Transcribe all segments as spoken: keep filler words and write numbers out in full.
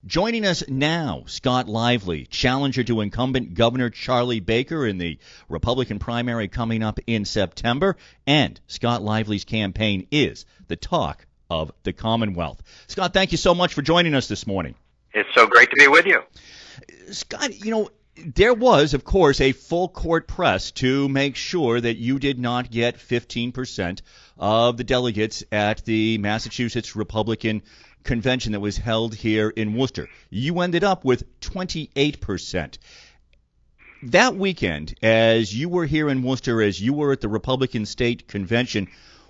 Joining us now, Scott Lively, challenger to incumbent Governor Charlie Baker in the Republican primary coming up in September. And Scott Lively's campaign is the talk of the Commonwealth. Scott, thank you so much for joining us this morning. It's so great to be with you. Scott, you know, there was, of course, a full court press to make sure that you did not get fifteen percent of the delegates at the Massachusetts Republican Convention that was held here in Worcester. You ended up with twenty-eight percent. That weekend, as you were here in Worcester, as you were at the Republican State Convention,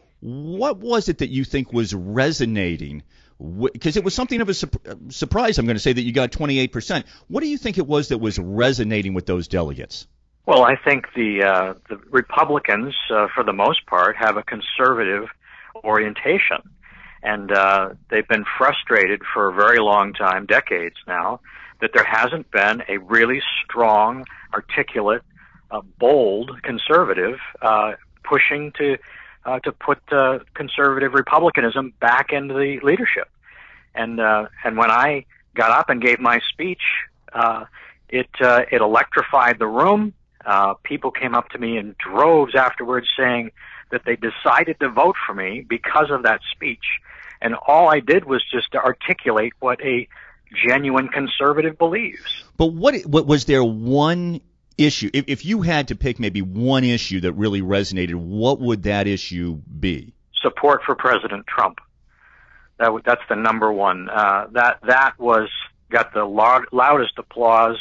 what was it that you think was resonating? Because it was something of a su- surprise, I'm going to say, that you got twenty-eight percent. What do you think it was that was resonating with those delegates? Well, I think the, uh, the Republicans, uh, for the most part, have a conservative orientation. And uh, they've been frustrated for a very long time, decades now, that there hasn't been a really strong, articulate, uh, bold conservative uh, pushing to uh, to put uh, conservative republicanism back into the leadership. And uh, and when I got up and gave my speech, uh, it uh, it electrified the room. Uh, people came up to me in droves afterwards saying that they decided to vote for me because of that speech. And all I did was just to articulate what a genuine conservative believes. But what, what was there one issue, if, if you had to pick maybe one issue that really resonated, what would that issue be? Support for President Trump. That w- that's the number one. Uh, that that was got the loud, loudest applause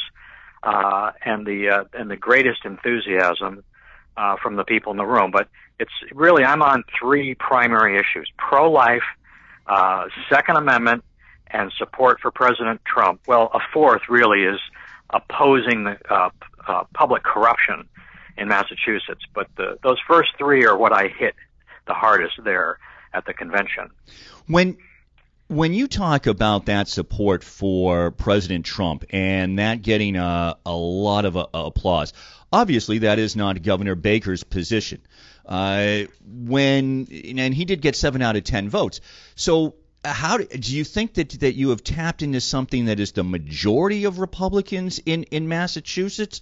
uh, and the uh, and the greatest enthusiasm uh, from the people in the room. But it's really, I'm on three primary issues: pro-life, Uh, Second Amendment, and support for President Trump. Well, a fourth really is opposing the uh, uh, public corruption in Massachusetts. But the, those first three are what I hit the hardest there at the convention. When when you talk about that support for President Trump and that getting a, a lot of uh, applause, obviously that is not Governor Baker's position. Uh, when and he did get seven out of ten votes. So how do, do you think that that you have tapped into something that is the majority of Republicans in, in Massachusetts,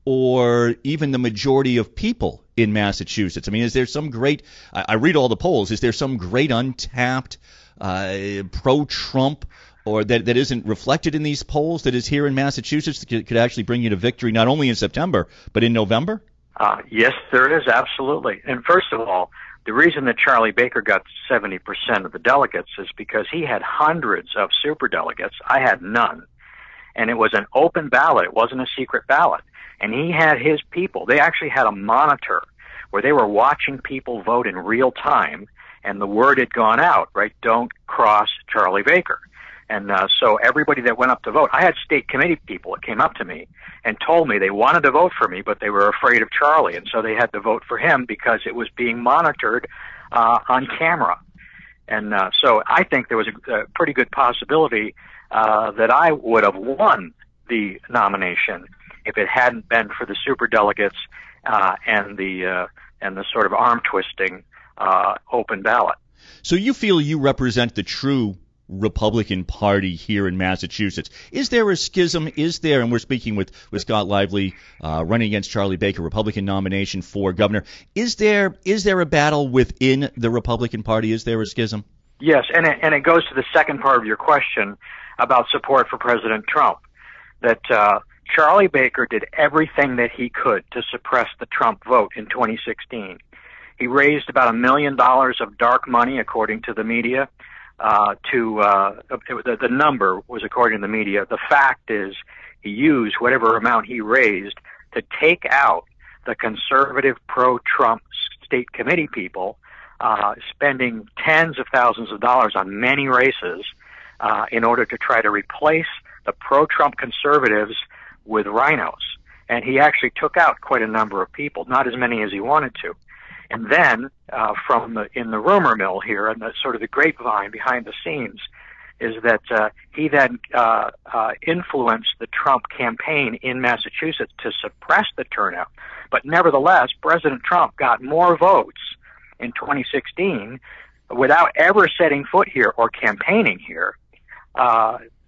or even the majority of people in Massachusetts? I mean, is there some great? I, I read all the polls. Is there some great untapped uh, pro-Trump or that, that isn't reflected in these polls that is here in Massachusetts that could, could actually bring you to victory not only in September but in November? Uh, yes, there is, absolutely. And first of all, the reason that Charlie Baker got seventy percent of the delegates is because he had hundreds of superdelegates. I had none. And it was an open ballot. It wasn't a secret ballot. And he had his people. They actually had a monitor where they were watching people vote in real time, and the word had gone out, right? Don't cross Charlie Baker. And uh, so everybody that went up to vote, I had state committee people that came up to me and told me they wanted to vote for me, but they were afraid of Charlie, and so they had to vote for him because it was being monitored uh, on camera. And uh, so I think there was a, a pretty good possibility uh, that I would have won the nomination if it hadn't been for the superdelegates uh, and the uh, and the sort of arm twisting uh, open ballot. So you feel you represent the true Republican Party here in Massachusetts. Is there a schism? Is there, and we're speaking with, with Scott Lively, uh, running against Charlie Baker, Republican nomination for governor. Is there is there a battle within the Republican Party? Is there a schism? Yes, and it, and it goes to the second part of your question about support for President Trump, that uh, Charlie Baker did everything that he could to suppress the Trump vote in twenty sixteen. He raised about a million dollars of dark money, according to the media. Uh, to uh, the, the number was according to the media. The fact is, he used whatever amount he raised to take out the conservative pro-Trump state committee people, uh, spending tens of thousands of dollars on many races uh, in order to try to replace the pro-Trump conservatives with rhinos. And he actually took out quite a number of people, not as many as he wanted to. And then, uh, from the, in the rumor mill here, and the sort of the grapevine behind the scenes, is that uh, he then uh, uh, influenced the Trump campaign in Massachusetts to suppress the turnout. But nevertheless, President Trump got more votes in twenty sixteen without ever setting foot here or campaigning here. Uh,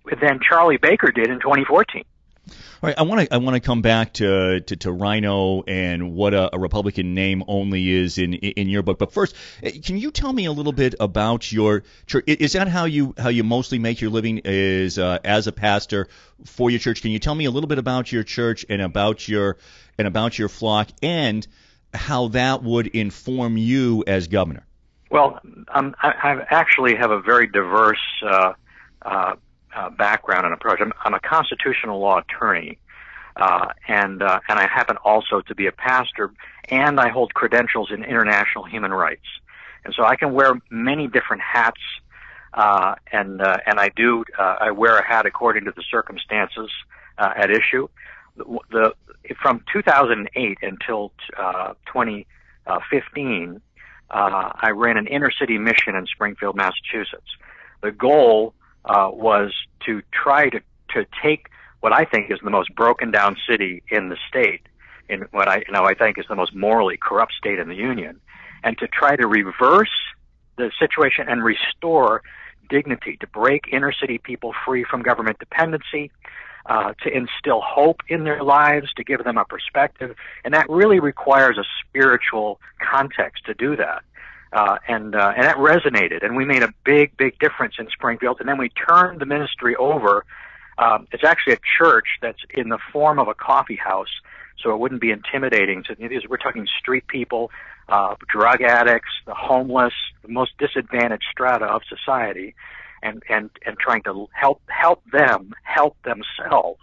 than Charlie Baker did in twenty fourteen. All right, I want to I want to come back to, to to Rhino and what a, a Republican name only is in in your book. But first, can you tell me a little bit about your church? Is that how you how you mostly make your living? Is uh, as a pastor for your church? Can you tell me a little bit about your church and about your and about your flock and how that would inform you as governor? Well, um, I, I actually have a very diverse Uh, uh, Uh, background and approach. I'm, I'm a constitutional law attorney, uh, and uh, and I happen also to be a pastor, and I hold credentials in international human rights, and so I can wear many different hats, uh, and uh, and I do uh, I wear a hat according to the circumstances uh, at issue. The, the from two thousand eight until uh, twenty fifteen, uh, I ran an inner city mission in Springfield, Massachusetts. The goal Uh, was to try to, to take what I think is the most broken down city in the state, in what I you know I think is the most morally corrupt state in the union, and to try to reverse the situation and restore dignity, to break inner city people free from government dependency, uh, to instill hope in their lives, to give them a perspective, and that really requires a spiritual context to do that. Uh, and, uh, and that resonated, and we made a big, big difference in Springfield, and then we turned the ministry over. Um, it's actually a church that's in the form of a coffee house, so it wouldn't be intimidating to, we're talking street people, uh, drug addicts, the homeless, the most disadvantaged strata of society, and, and, and trying to help, help them, help themselves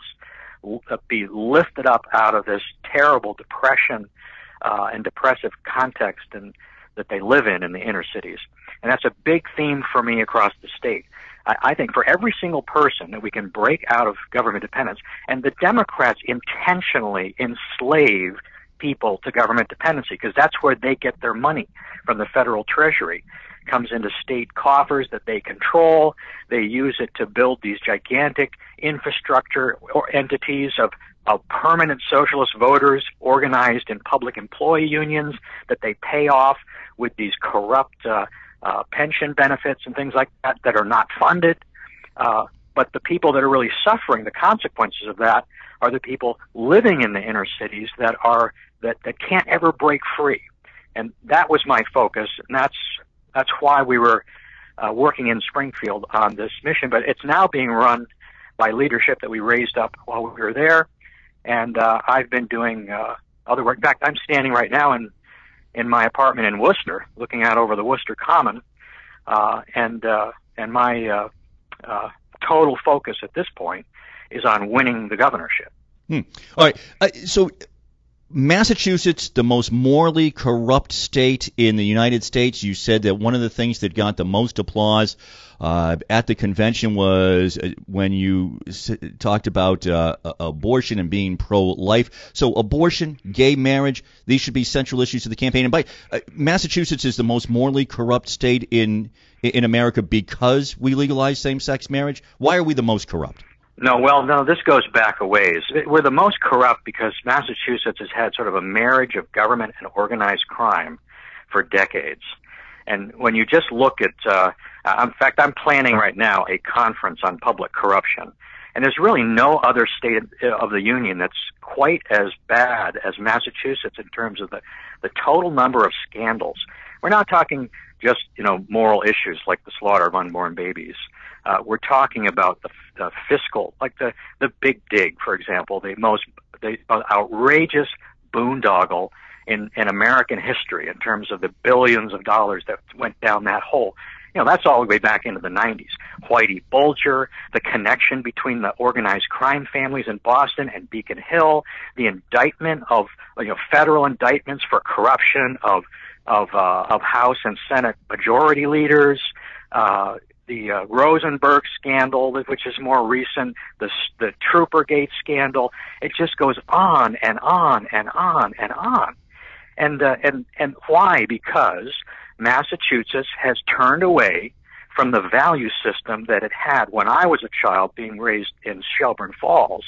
be lifted up out of this terrible depression, uh, and depressive context and, that they live in in the inner cities. And that's a big theme for me across the state. I, I think for every single person that we can break out of government dependence, and the Democrats intentionally enslave people to government dependency because that's where they get their money from the federal treasury. It comes into state coffers that they control. They use it to build these gigantic infrastructure or entities of of permanent socialist voters organized in public employee unions that they pay off with these corrupt uh, uh, pension benefits and things like that that are not funded. Uh, but the people that are really suffering the consequences of that are the people living in the inner cities that are that, that can't ever break free. And that was my focus, and that's that's why we were uh, working in Springfield on this mission. But it's now being run by leadership that we raised up while we were there. And uh, I've been doing uh, other work. In fact, I'm standing right now in in my apartment in Worcester, looking out over the Worcester Common, uh, and uh, and my uh, uh, total focus at this point is on winning the governorship. Hmm. All right. Uh, so Massachusetts, the most morally corrupt state in the United States. You said that one of the things that got the most applause uh, at the convention was when you s- talked about uh, abortion and being pro-life. So abortion, gay marriage, these should be central issues of the campaign. And by uh, Massachusetts is the most morally corrupt state in in America because we legalize same-sex marriage. Why are we the most corrupt? No, well, no, this goes back a ways. We're the most corrupt because Massachusetts has had sort of a marriage of government and organized crime for decades. And when you just look at, uh, in fact, I'm planning right now a conference on public corruption. And there's really no other state of the union that's quite as bad as Massachusetts in terms of the, the total number of scandals. We're not talking just, you know, moral issues like the slaughter of unborn babies. Uh, we're talking about the, the fiscal, like the, the big dig, for example, the most the outrageous boondoggle in, in American history in terms of the billions of dollars that went down that hole. You know, that's all the way back into the nineties. Whitey Bulger, the connection between the organized crime families in Boston and Beacon Hill, the indictment of, you know, federal indictments for corruption of of uh, of House and Senate majority leaders, uh, the uh, Rosenberg scandal, which is more recent, the the Troopergate scandal. It just goes on and on and on and on. And uh, and and why? Because Massachusetts has turned away from the value system that it had when I was a child being raised in Shelburne Falls,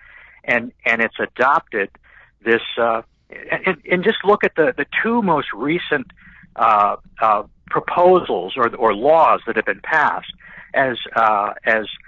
and and it's adopted this. Uh, and, and just look at the the two most recent uh, uh, proposals or or laws that have been passed as uh, as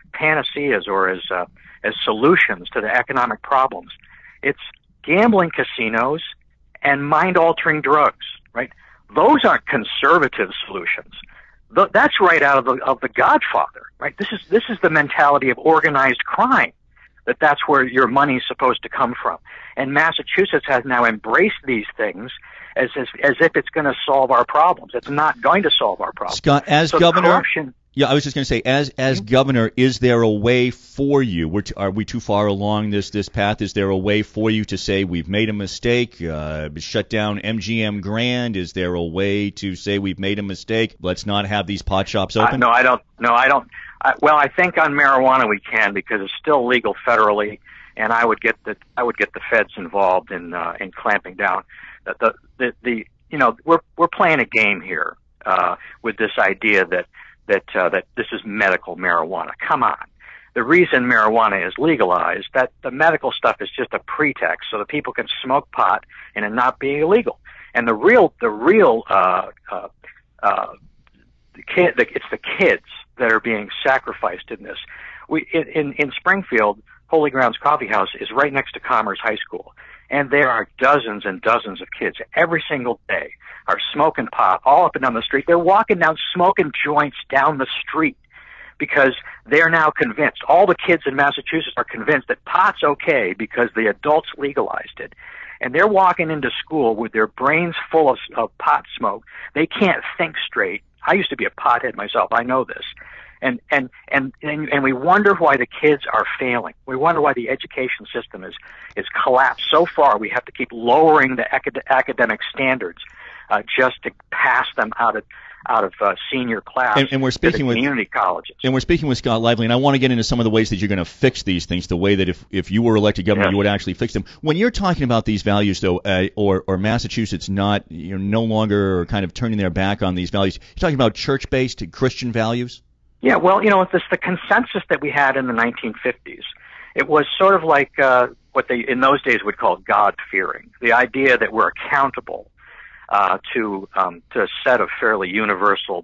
panaceas or as uh, as solutions to the economic problems. It's gambling casinos and mind-altering drugs, right? Those aren't conservative solutions. Th- that's right out of the of the Godfather, right? This is this is the mentality of organized crime, that that's where your money's supposed to come from. And Massachusetts has now embraced these things as as, as if it's going to solve our problems. It's not going to solve our problems. Scott, as so governor, corruption, yeah, I was just going to say, as as mm-hmm. governor, is there a way for you? We're t- are we too far along this this path? Is there a way for you to say we've made a mistake, uh, shut down M G M Grand? Is there a way to say we've made a mistake? Let's not have these pot shops open. Uh, no, I don't. No, I don't. I, well, I think on marijuana we can, because it's still legal federally, and I would get the I would get the feds involved in uh, in clamping down. The, the the the you know we're we're playing a game here uh, with this idea that that uh, that this is medical marijuana. Come on. The reason marijuana is legalized, that the medical stuff is just a pretext so that people can smoke pot and it not be illegal. And the real the real uh, uh, uh, the kid the, it's the kids that are being sacrificed in this. We in, in in Springfield, Holy Grounds Coffee House is right next to Commerce High School, and there are dozens and dozens of kids every single day are smoking pot all up and down the street. They're walking down smoking joints down the street because they're now convinced. All the kids in Massachusetts are convinced that pot's okay because the adults legalized it. And they're walking into school with their brains full of, of pot smoke. They can't think straight. I used to be a pothead myself. I know this. And, and, and, and, and we wonder why the kids are failing. We wonder why the education system is, is collapsed so far. We have to keep lowering the acad- academic standards, uh, just to pass them out of, out of uh, senior class and, and we're speaking to the with community colleges. And we're speaking with Scott Lively, and I want to get into some of the ways that you're going to fix these things, the way that if, if you were elected governor, yes. you would actually fix them. When you're talking about these values, though, uh, or, or Massachusetts not, you know, no longer kind of turning their back on these values, you're talking about church-based Christian values? Yeah, well, you know, it's the consensus that we had in the nineteen fifties. It was sort of like uh, what they in those days would call God-fearing, the idea that we're accountable uh, to um, to a set of fairly universal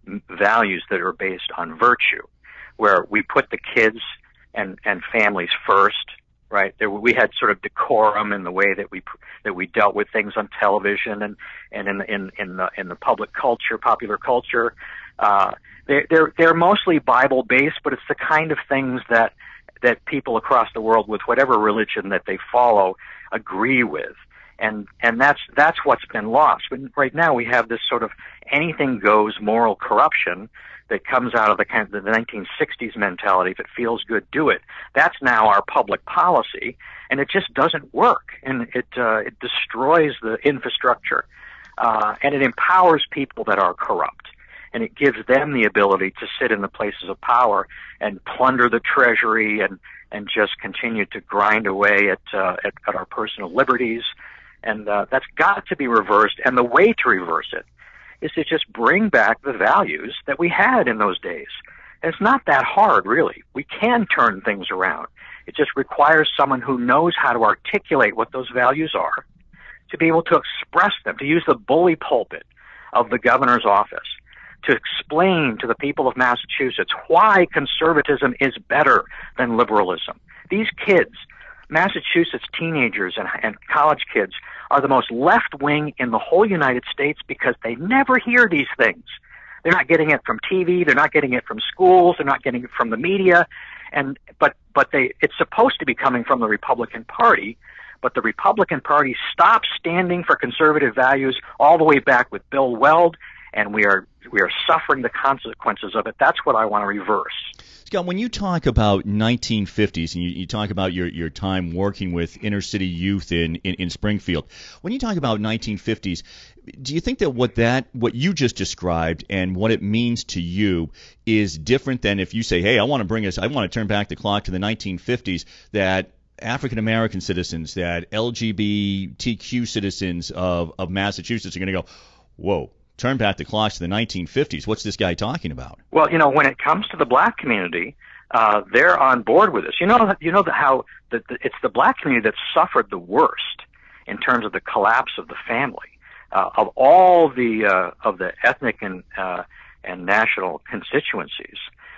values that are based on virtue, where we put the kids and, and families first, right? There, we had sort of decorum in the way that we that we dealt with things on television and and in in in the in the public culture, popular culture. Uh, they're they're they're mostly Bible based, but it's the kind of things that that people across the world, with whatever religion that they follow, agree with. And and that's that's what's been lost. But right now we have this sort of anything goes moral corruption that comes out of the kind of the nineteen sixties mentality. If it feels good, do it. That's now our public policy, and it just doesn't work. And it uh, it destroys the infrastructure, uh, and it empowers people that are corrupt, and it gives them the ability to sit in the places of power and plunder the treasury and and just continue to grind away at uh, at, at our personal liberties. And uh, that's got to be reversed. And the way to reverse it is to just bring back the values that we had in those days. And it's not that hard, really. We can turn things around. It just requires someone who knows how to articulate what those values are, to be able to express them, to use the bully pulpit of the governor's office, to explain to the people of Massachusetts why conservatism is better than liberalism. These kids, Massachusetts teenagers and, and college kids, are the most left-wing in the whole United States because they never hear these things. They're not getting it from T V. They're not getting it from schools. They're not getting it from the media. And but but they it's supposed to be coming from the Republican Party. But the Republican Party stopped standing for conservative values all the way back with Bill Weld, and we are we are suffering the consequences of it. That's what I want to reverse. Scott, when you talk about nineteen fifties and you, you talk about your, your time working with inner city youth in, in, in Springfield, when you talk about nineteen fifties, do you think that what that what you just described and what it means to you is different than if you say, hey, I want to bring us, I want to turn back the clock to the nineteen fifties, that African American citizens, that L G B T Q citizens of, of Massachusetts are going to go, whoa, turn back the clock to the nineteen fifties. What's this guy talking about? Well, you know, when it comes to the black community, uh, they're on board with this. You know, you know how the, the, it's the black community that suffered the worst in terms of the collapse of the family. Uh, of all the uh, of the ethnic and uh, and national constituencies,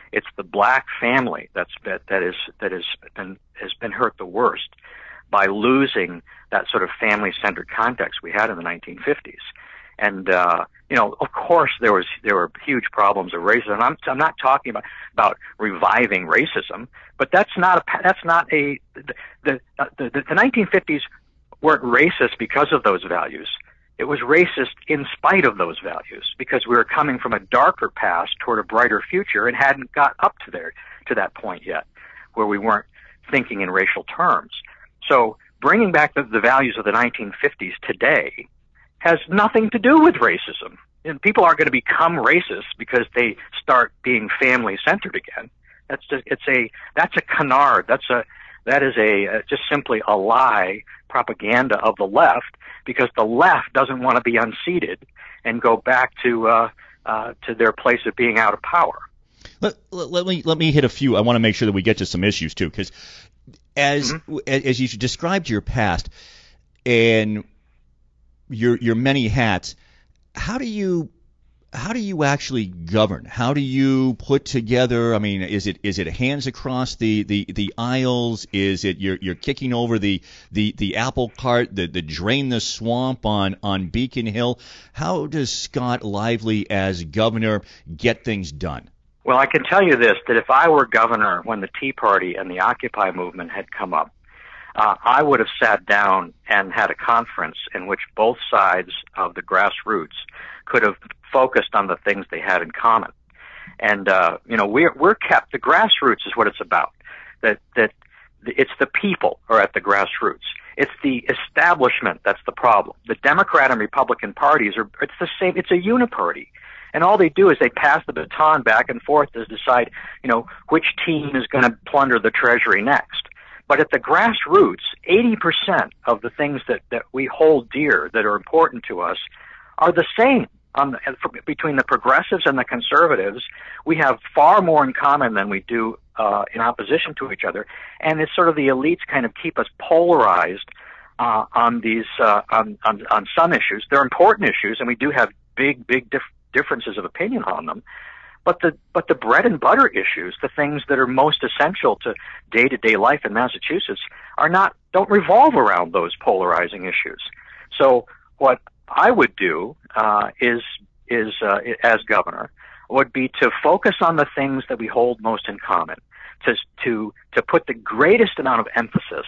It's the black family that's that, that is that is been has been hurt the worst by losing that sort of family-centered context we had in the nineteen fifties. And uh, you know, of course, there was there were huge problems of racism. I'm I'm not talking about about reviving racism, but that's not a that's not a the the the, the nineteen fifties weren't racist because of those values. It was racist in spite of those values, because we were coming from a darker past toward a brighter future and hadn't got up to there to that point yet, where we weren't thinking in racial terms. So bringing back the, the values of the nineteen fifties today has nothing to do with racism. And people aren't going to become racist because they start being family-centered again. That's just, it's a that's a canard. That's a that is a uh, just simply a lie propaganda of the left, because the left doesn't want to be unseated and go back to uh, uh, to their place of being out of power. Let, let, let me let me hit a few. I want to make sure that we get to some issues too, because as mm-hmm. as you described your past and your your many hats, how do you how do you actually govern? How do you put together? I mean, is it is it hands across the, the, the aisles? Is it you're you're kicking over the, the, the apple cart, the, the drain the swamp on, on Beacon Hill? How does Scott Lively as governor get things done? Well, I can tell you this, that if I were governor when the Tea Party and the Occupy movement had come up, uh, I would have sat down and had a conference in which both sides of the grassroots could have focused on the things they had in common. And, uh, you know, we're, we're kept, the grassroots is what it's about. That, that it's the people are at the grassroots. It's the establishment that's the problem. The Democrat and Republican parties are, it's the same, it's a uniparty. And all they do is they pass the baton back and forth to decide, you know, which team is going to plunder the treasury next. But at the grassroots, eighty percent of the things that, that we hold dear, that are important to us, are the same. On the, between the progressives and the conservatives, we have far more in common than we do uh, in opposition to each other. And it's sort of the elites kind of keep us polarized uh, on these uh, on, on on some issues. They're important issues, and we do have big, big dif- differences of opinion on them. But the but the bread and butter issues, the things that are most essential to day-to-day life in Massachusetts, are not don't revolve around those polarizing issues. So what I would do uh, is is uh, as governor would be to focus on the things that we hold most in common, to to to put the greatest amount of emphasis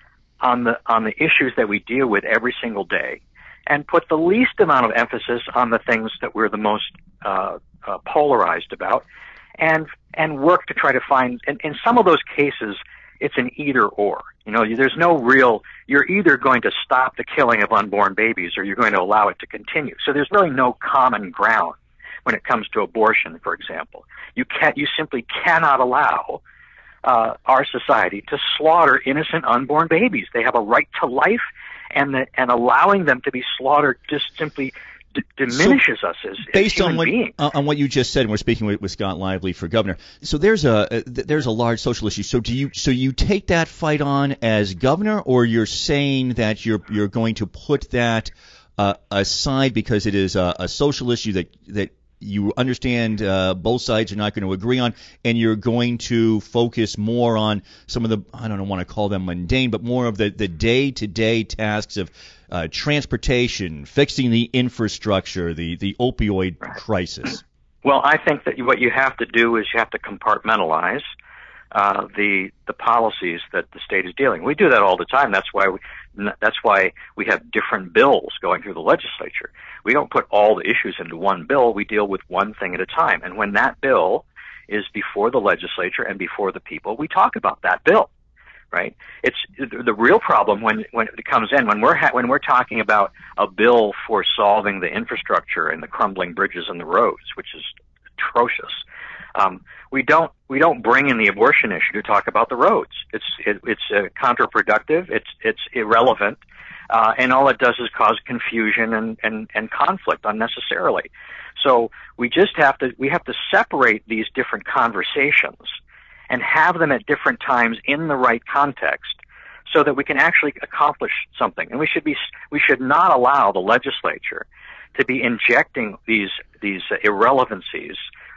on the on the issues that we deal with every single day, and put the least amount of emphasis on the things that we're the most uh, uh, polarized about, and and work to try to find. And in some of those cases, it's an either or. You know, there's no real. You're either going to stop the killing of unborn babies, or you're going to allow it to continue. So there's really no common ground when it comes to abortion, for example. You can't. You simply cannot allow uh, our society to slaughter innocent unborn babies. They have a right to life, and the, and allowing them to be slaughtered just simply d- diminishes so us as, as based human on what, beings. Uh, on what you just said, and we're speaking with, with Scott Lively for governor. So there's a uh, there's a large social issue. So do you so you take that fight on as governor, or you're saying that you're you're going to put that uh, aside because it is a, a social issue that that you understand uh, both sides are not going to agree on, and you're going to focus more on some of the, I don't want to call them mundane, but more of the, the day-to-day tasks of uh, transportation, fixing the infrastructure, the, the opioid right. crisis? Well, I think that what you have to do is you have to compartmentalize uh, the the policies that the state is dealing. We do that all the time. That's why we, that's why we have different bills going through the legislature. We don't put all the issues into one bill. We deal with one thing at a time. And when that bill is before the legislature and before the people, we talk about that bill, right? It's the real problem when when it comes in when we're ha- when we're talking about a bill for solving the infrastructure and the crumbling bridges and the roads, which is atrocious. Um, we don't we don't bring in the abortion issue to talk about the roads. It's it, it's uh, counterproductive. It's it's irrelevant, uh, and all it does is cause confusion and, and, and conflict unnecessarily. So we just have to we have to separate these different conversations and have them at different times in the right context, so that we can actually accomplish something. And we should be we should not allow the legislature to be injecting these these uh, irrelevancies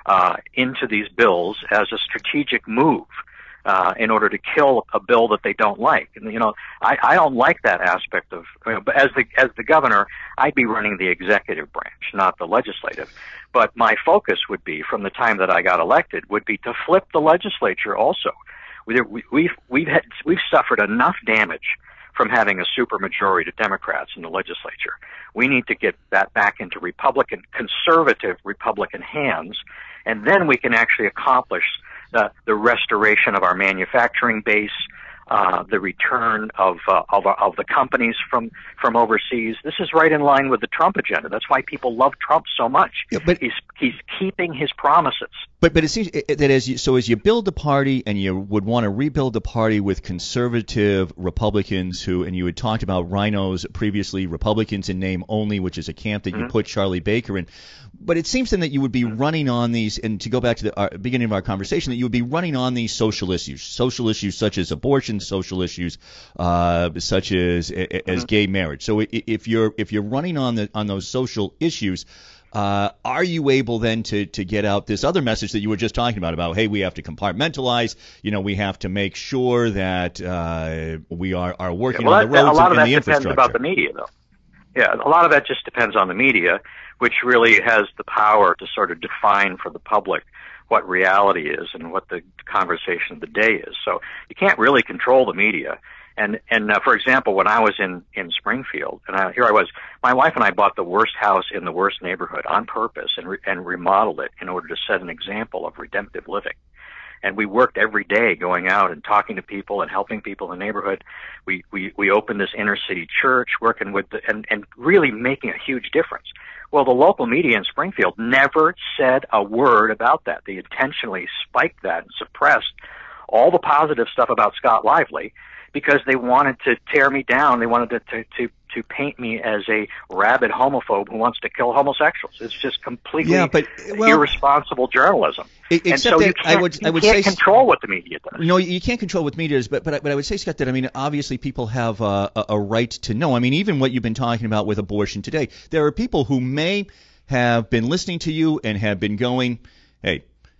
uh, into these bills as a strategic move uh, in order to kill a bill that they don't like. And you know, I, I don't like that aspect of. You know, but as the as the governor, I'd be running the executive branch, not the legislative. But my focus would be, from the time that I got elected, would be to flip the legislature also. We, we've we've had we've suffered enough damage from having a supermajority of Democrats in the legislature. We need to get that back into Republican, conservative Republican hands, and then we can actually accomplish the, the restoration of our manufacturing base, uh, the return of, uh, of of the companies from from overseas. This is right in line with the Trump agenda. That's why people love Trump so much. Yeah, but he's he's keeping his promises. But but it seems that as you, so as you build the party, and you would want to rebuild the party with conservative Republicans who, and you had talked about rhinos previously, Republicans in name only, which is a camp that mm-hmm. you put Charlie Baker in. But it seems then that you would be running on these, and to go back to the our, beginning of our conversation, that you would be running on these social issues, social issues such as abortion, social issues uh, such as as mm-hmm. gay marriage. So if you're if you're running on the on those social issues, Uh, are you able then to, to get out this other message that you were just talking about, about, hey, we have to compartmentalize, you know, we have to make sure that uh, we are, are working yeah, well, on the roads and, and the infrastructure? A lot of that depends about the media, though. Yeah, a lot of that just depends on the media, which really has the power to sort of define for the public what reality is and what the conversation of the day is. So you can't really control the media. And, and, uh, for example, when I was in, in Springfield, and I, here I was, my wife and I bought the worst house in the worst neighborhood on purpose and, re, and remodeled it in order to set an example of redemptive living. And we worked every day going out and talking to people and helping people in the neighborhood. We, we, we opened this inner city church, working with the, and, and really making a huge difference. Well, the local media in Springfield never said a word about that. They intentionally spiked that and suppressed all the positive stuff about Scott Lively, because they wanted to tear me down. They wanted to, to, to, to paint me as a rabid homophobe who wants to kill homosexuals. It's just completely yeah, but, well, irresponsible journalism. Except and so that you can't, I would, you I would can't say, control what the media does. No, you can't control what media does, but, but, but I would say, Scott, that, I mean, obviously people have a, a right to know. I mean, even what you've been talking about with abortion today, there are people who may have been listening to you and have been going, hey,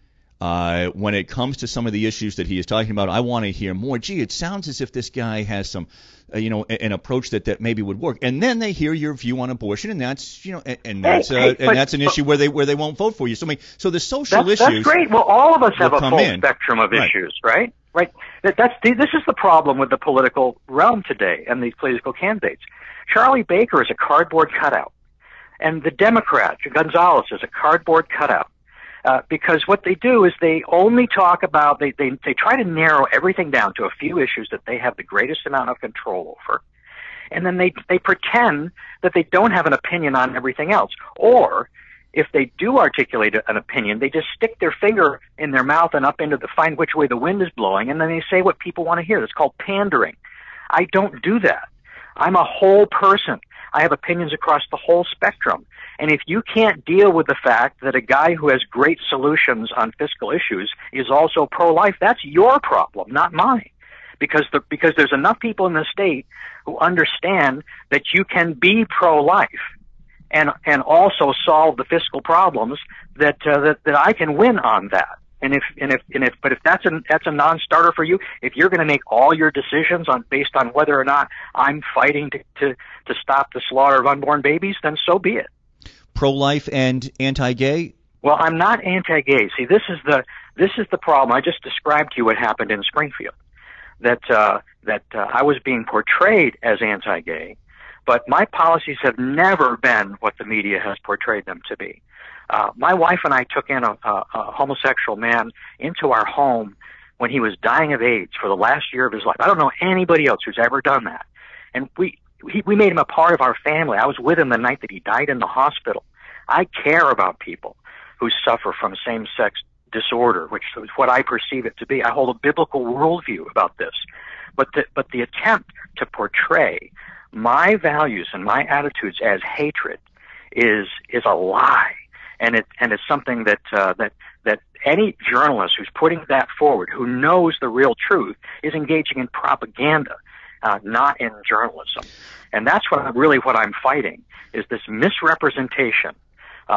Uh, when it comes to some of the issues that he is talking about, I want to hear more. Gee, it sounds as if this guy has some, uh, you know, an approach that, that maybe would work. And then they hear your view on abortion, and that's, you know, and, and that's uh, hey, hey, and but, that's an but, issue where they where they won't vote for you. So I mean, so the social that's, issues. That's great. Well, all of us have a full in. spectrum of right. issues, right? Right. That, that's this is the problem with the political realm today and these political candidates. Charlie Baker is a cardboard cutout, and the Democrat Gonzalez is a cardboard cutout. Uh, because what they do is they only talk about, they, they, they try to narrow everything down to a few issues that they have the greatest amount of control over. And then they, they pretend that they don't have an opinion on everything else. Or, if they do articulate an opinion, they just stick their finger in their mouth and up into the, find which way the wind is blowing, and then they say what people want to hear. It's called pandering. I don't do that. I'm a whole person. I have opinions across the whole spectrum. And if you can't deal with the fact that a guy who has great solutions on fiscal issues is also pro-life, that's your problem, not mine. Because the, because there's enough people in the state who understand that you can be pro-life and and also solve the fiscal problems that uh, that that I can win on that. And if and if and if but if that's a that's a non-starter for you, if you're going to make all your decisions on based on whether or not I'm fighting to to to stop the slaughter of unborn babies, then so be it. Pro-life and anti-gay? Well, I'm not anti-gay. See, this is the this is the problem. I just described to you what happened in Springfield. That uh, that uh, I was being portrayed as anti-gay, but my policies have never been what the media has portrayed them to be. Uh, my wife and I took in a, a, a homosexual man into our home when he was dying of AIDS for the last year of his life. I don't know anybody else who's ever done that, and we. He, we made him a part of our family. I was with him the night that he died in the hospital. I care about people who suffer from same-sex disorder, which is what I perceive it to be. I hold a biblical worldview about this. But the, but the attempt to portray my values and my attitudes as hatred is is a lie, and it and it's something that uh, that that any journalist who's putting that forward, who knows the real truth, is engaging in propaganda. Uh, not in journalism. And that's what I'm, really what I'm fighting, is this misrepresentation uh,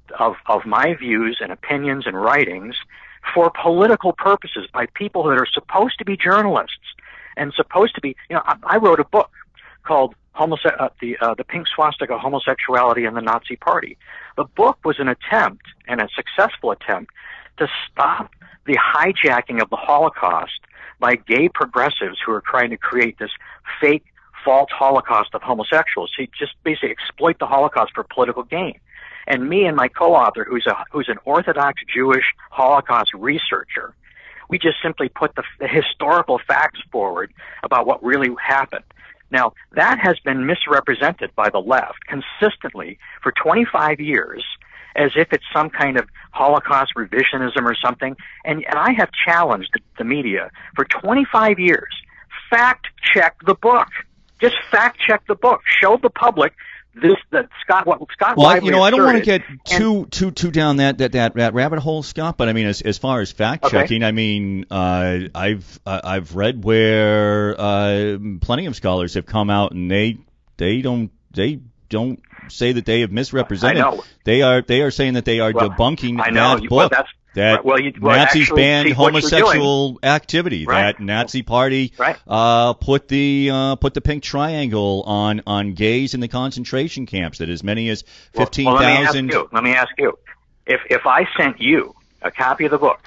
of, of my views and opinions and writings for political purposes by people that are supposed to be journalists and supposed to be, you know, I, I wrote a book called Homose- uh, the, uh, the Pink Swastika, Homosexuality and the Nazi Party. The book was an attempt, and a successful attempt, to stop the hijacking of the Holocaust by gay progressives who are trying to create this fake, false Holocaust of homosexuals. He just basically exploit the Holocaust for political gain. And me and my co-author, who's a who's an Orthodox Jewish Holocaust researcher, we just simply put the, the historical facts forward about what really happened. Now, that has been misrepresented by the left consistently for twenty-five years as if it's some kind of Holocaust revisionism or something. And, and I have challenged the, the media for twenty-five years. Fact check the book. Just fact check the book. Show the public this that Scott what Scott well, Lively you know, I don't want to get and, too too too down that that, that, that rabbit hole, Scott. But I mean, as as far as fact checking, okay. I mean, uh, I've uh, I've read where uh, plenty of scholars have come out and they they don't they don't say that they have misrepresented. I know. They are they are saying that they are well, debunking I know. that book. Well, that's, that well, you, well, Nazis actually, banned see, homosexual activity. Right. That Nazi party right. uh, put the uh, put the pink triangle on on gays in the concentration camps. That as many as fifteen thousand. Well, thousand. well, let me ask you. Let me ask you. If if I sent you a copy of the book,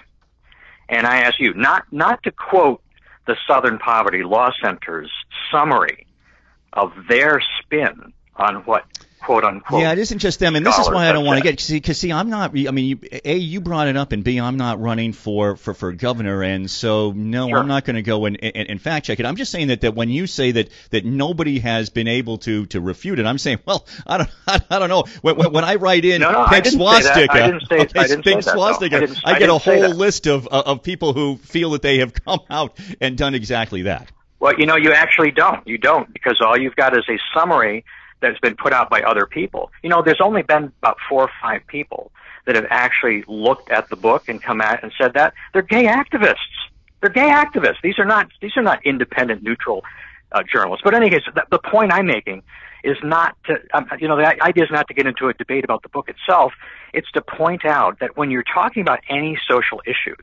and I asked you not not to quote the Southern Poverty Law Center's summary of their spin on what, quote unquote. Yeah, it isn't just them, and this is why I don't want to get see because see, I'm not. I mean, you, a you brought it up, and b I'm not running for for, for governor, and so no, sure. I'm not going to go and, and, and fact check it. I'm just saying that, that when you say that that nobody has been able to to refute it, I'm saying, well, I don't I, I don't know. When, when, when I write in no, no, pink swastika, I didn't say, okay, I didn't pink say that, swastika, I, didn't, I, I get a whole that. list of of people who feel that they have come out and done exactly that. Well, you know, you actually don't. You don't, because all you've got is a summary that's been put out by other people. You know, there's only been about four or five people that have actually looked at the book and come out and said that. They're gay activists. They're gay activists. These are not these are not independent, neutral uh, journalists. But in any case, the, the point I'm making is not to, um, you know, the idea is not to get into a debate about the book itself. It's to point out that when you're talking about any social issues,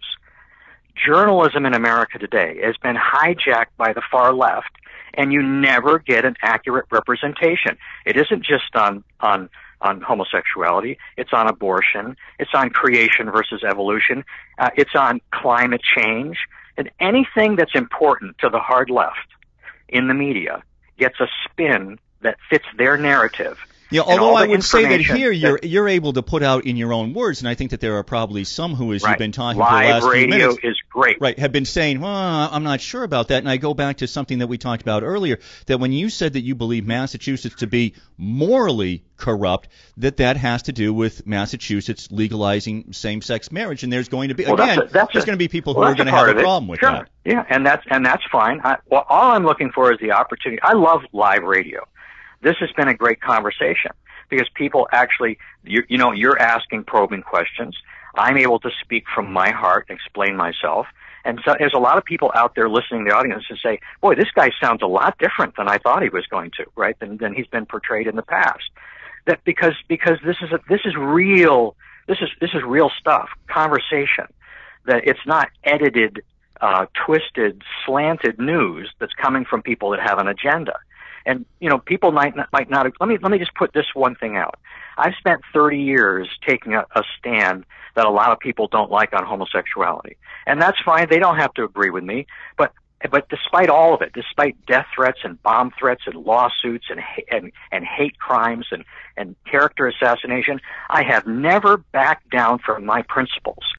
journalism in America today has been hijacked by the far left, and you never get an accurate representation. It isn't just on on on homosexuality. It's on abortion. It's on creation versus evolution. Uh, it's on climate change. And anything that's important to the hard left in the media gets a spin that fits their narrative. Yeah, although I would say that here you're that, you're able to put out in your own words, and I think that there are probably some who, as right. you've been talking Live for the last few minutes, radio is great. Right, have been saying, well, I'm not sure about that. And I go back to something that we talked about earlier, that when you said that you believe Massachusetts to be morally corrupt, that that has to do with Massachusetts legalizing same-sex marriage, and there's going to be well, again, that's a, that's there's a, going to be people well, who are going to have a problem with sure. that. Yeah, and that's and that's fine. I, well, all I'm looking for is the opportunity. I love live radio. This has been a great conversation, because people actually, you, you know, you're asking probing questions. I'm able to speak from my heart and explain myself. And so there's a lot of people out there listening to the audience and say, boy, this guy sounds a lot different than I thought he was going to, right, than, than he's been portrayed in the past. That because, because this is, a, this is real, this is, this is real stuff, conversation, that it's not edited, uh, twisted, slanted news that's coming from people that have an agenda. And, you know, people might not, might not, let me, let me just put this one thing out. I've spent thirty years taking a, a stand that a lot of people don't like on homosexuality. And that's fine. They don't have to agree with me. But, but despite all of it, despite death threats and bomb threats and lawsuits and, and, and hate crimes and, and character assassination, I have never backed down from my principles.